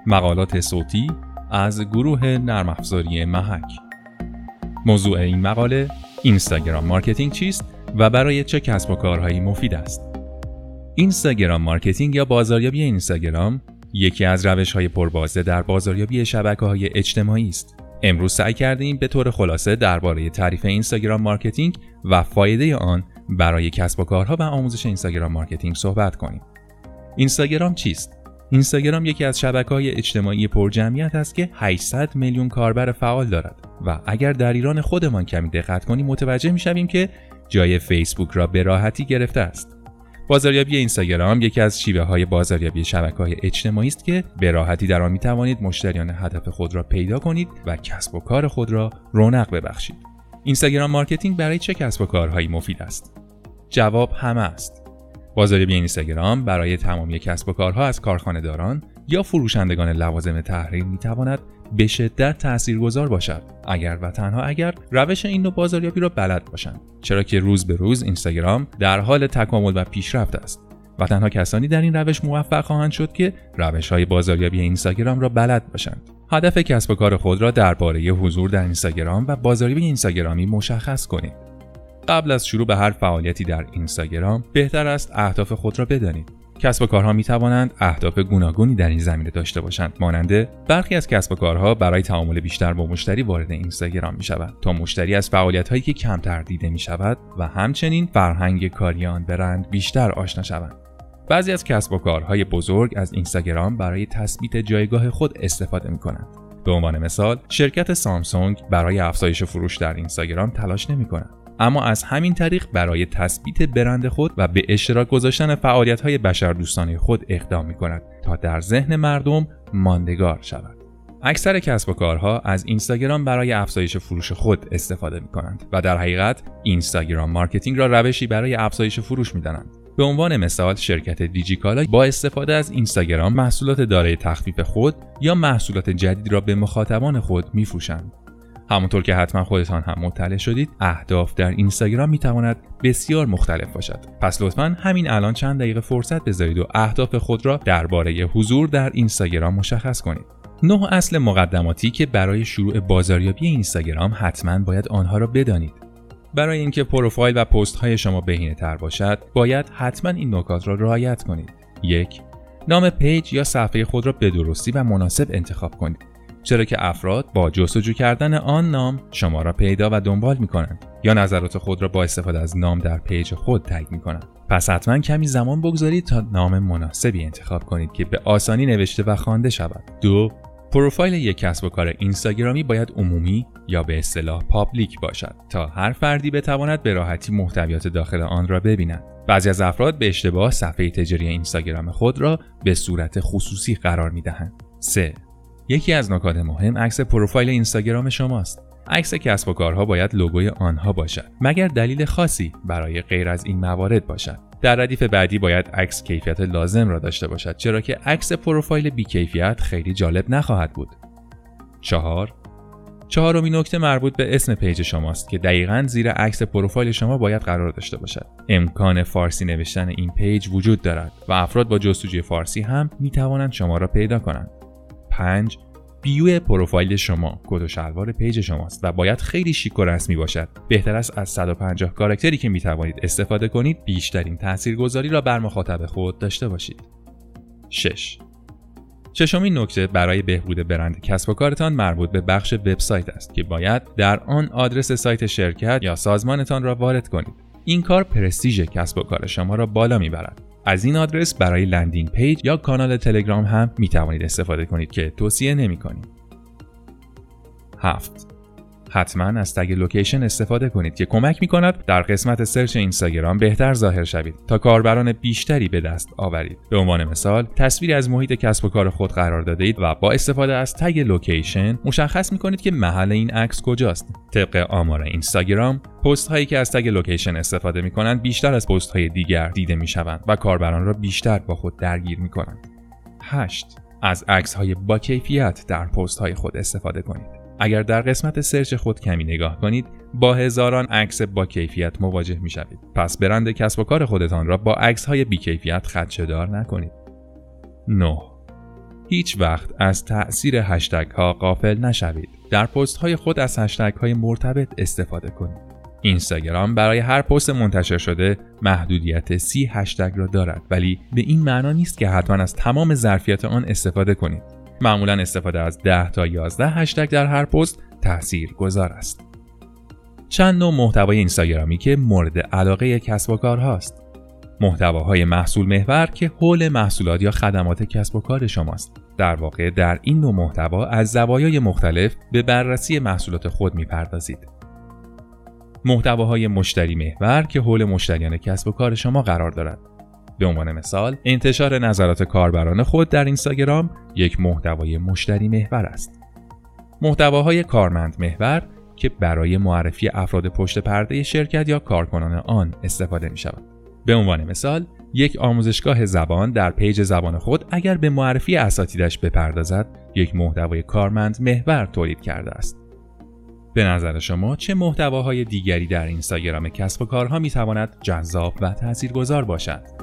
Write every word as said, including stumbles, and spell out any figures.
مقالات صوتی از گروه نرم افزاری محک. موضوع این مقاله اینستاگرام مارکتینگ چیست و برای چه کسب و کارهایی مفید است. اینستاگرام مارکتینگ یا بازاریابی اینستاگرام یکی از روش‌های پربازده در بازاریابی شبکه‌های اجتماعی است. امروز سعی کردیم به طور خلاصه درباره تعریف اینستاگرام مارکتینگ و فایده آن برای کسب و کارها و آموزش اینستاگرام مارکتینگ صحبت کنیم. اینستاگرام چیست؟ اینستاگرام یکی از شبکه‌های اجتماعی پرجمعیت است که هشتصد میلیون کاربر فعال دارد و اگر در ایران خودمان کمی دقت کنیم متوجه می‌شویم که جای فیسبوک را به راحتی گرفته است. بازاریابی اینستاگرام یکی از شیوه‌های بازاریابی شبکه‌های اجتماعی است که به راحتی در آن می‌توانید مشتریان هدف خود را پیدا کنید و کسب و کار خود را رونق ببخشید. اینستاگرام مارکتینگ برای چه کسب و کارهایی مفید است؟ جواب همه است. بازاریابی اینستاگرام برای تمامی کسب و کارها از کارخانه‌داران یا فروشندگان لوازم تحریر می‌تواند به شدت تاثیرگذار باشد اگر و تنها اگر روش این نوع بازاریابی را بلد باشند، چرا که روز به روز اینستاگرام در حال تکامل و پیشرفت است و تنها کسانی در این روش موفق خواهند شد که روش‌های بازاریابی اینستاگرام را بلد باشند. هدف کسب و کار خود را درباره حضور در اینستاگرام و بازاریابی اینستاگرامی مشخص کنید. قبل از شروع به هر فعالیتی در اینستاگرام بهتر است اهداف خود را بدانید. کسب و کارها می توانند اهداف گوناگونی در این زمینه داشته باشند، مانند برخی از کسب و کارها برای تعامل بیشتر با مشتری وارد اینستاگرام می شود تا مشتری از فعالیت‌هایی که کمتر دیده می شود و همچنین فرهنگ کاری آن برند بیشتر آشنا شوند. بعضی از کسب و کارهای بزرگ از اینستاگرام برای تثبیت جایگاه خود استفاده می کنند. به عنوان مثال شرکت سامسونگ برای افزایش فروش در اینستاگرام تلاش نمی کند، اما از همین طریق برای تثبیت برند خود و به اشتراک گذاشتن فعالیت‌های بشردوستانه خود اقدام می‌کند تا در ذهن مردم ماندگار شود. اکثر کسب و کارها از اینستاگرام برای افزایش فروش خود استفاده می‌کنند و در حقیقت اینستاگرام مارکتینگ را روشی برای افزایش فروش می‌دانند. به عنوان مثال شرکت دیجیکالا با استفاده از اینستاگرام محصولات دارای تخفیف خود یا محصولات جدید را به مخاطبان خود می‌فروشند. همونطور که حتما خودتان هم مطلع شدید، اهداف در اینستاگرام میتواند بسیار مختلف باشد. پس لطفاً همین الان چند دقیقه فرصت بذارید و اهداف خود را درباره حضور در اینستاگرام مشخص کنید. نه اصل مقدماتی که برای شروع بازاریابی اینستاگرام حتما باید آنها را بدانید. برای اینکه پروفایل و پست های شما بهینه‌تر باشد، باید حتما این نکات را رعایت کنید. یک، نام پیج یا صفحه خود را به درستی و مناسب انتخاب کنید، چرا که افراد با جستجو کردن آن نام شما را پیدا و دنبال می کنند یا نظرات خود را با استفاده از نام در پیج خود تگ می کنند. پس حتما کمی زمان بگذارید تا نام مناسبی انتخاب کنید که به آسانی نوشته و خوانده شود. دو، پروفایل یک کسب و کار اینستاگرامی باید عمومی یا به اصطلاح پابلیک باشد تا هر فردی بتواند به راحتی محتویات داخل آن را ببیند. بعضی از افراد به اشتباه صفحه تجاری اینستاگرام خود را به صورت خصوصی قرار می دهند. سه، یکی از نکات مهم عکس پروفایل اینستاگرام شماست. عکس کسب و کارها باید لوگوی آنها باشد، مگر دلیل خاصی برای غیر از این موارد باشد. در ردیف بعدی باید عکس کیفیت لازم را داشته باشد، چرا که عکس پروفایل بی کیفیت خیلی جالب نخواهد بود. چهار، چهارمین نکته مربوط به اسم پیج شماست که دقیقاً زیر عکس پروفایل شما باید قرار داشته باشد. امکان فارسی نوشتن این پیج وجود دارد و افراد با جستجوی فارسی هم می توانند شما را پیدا کنند. پنج، بیو پروفایل شما کت و شلوار پیج شماست و باید خیلی شیک و رسمی باشد. بهتر است از صد و پنجاه کاراکتری که می توانید استفاده کنید بیشترین تاثیرگذاری را بر مخاطب خود داشته باشید. شش، ششمین نکته برای بهبود برند کسب و کارتان مربوط به بخش وبسایت است که باید در آن آدرس سایت شرکت یا سازمانتان را وارد کنید. این کار پرستیژ کسب و کار شما را بالا میبرد. از این آدرس برای لندینگ پیج یا کانال تلگرام هم می توانید استفاده کنید که توصیه نمی کنیم. هفت، حتما از تگ لوکیشن استفاده کنید که کمک می کند در قسمت سرچ اینستاگرام بهتر ظاهر شوید تا کاربران بیشتری به دست آورید. به عنوان مثال تصویری از محیط کسب و کار خود قرار داده اید و با استفاده از تگ لوکیشن مشخص می کنید که محل این عکس کجاست. طبق آمار اینستاگرام پست هایی که از تگ لوکیشن استفاده می کنند بیشتر از پست های دیگر دیده می شوند و کاربران را بیشتر با خود درگیر می کنند. هشت، از عکس های با کیفیت در پست های خود استفاده کنید. اگر در قسمت سرچ خود کمی نگاه کنید با هزاران عکس با کیفیت مواجه می شوید. پس برند کسب و کار خودتان را با عکس های بی کیفیت خدشه‌دار نکنید. نه، هیچ وقت از تأثیر هشتگ ها غافل نشوید. در پست های خود از هشتگ های مرتبط استفاده کنید. اینستاگرام برای هر پست منتشر شده محدودیت سی هشتگ را دارد، ولی به این معنا نیست که حتما از تمام ظرفیت آن استفاده کنید. معمولا استفاده از ده تا یازده هشتگ در هر پست تاثیرگذار است. چند نوع محتوای اینستاگرامی که مورد علاقه کسب و کار هاست. محتواهای محصول محور که حول محصولات یا خدمات کسب و کار شماست. در واقع در این نوع محتوا از زوایای مختلف به بررسی محصولات خود می‌پردازید. محتواهای مشتری محور که حول مشتریان کسب و کار شما قرار دارد. به عنوان مثال، انتشار نظرات کاربران خود در اینستاگرام یک محتوای مشتری محور است. محتواهای کارمند محور که برای معرفی افراد پشت پرده شرکت یا کارکنان آن استفاده می شود. به عنوان مثال، یک آموزشگاه زبان در پیج زبان خود اگر به معرفی اساتیدش بپردازد، یک محتوای کارمند محور تولید کرده است. به نظر شما چه محتواهای دیگری در اینستاگرام کسب و کارها می تواند جذاب و تاثیرگذار باشد؟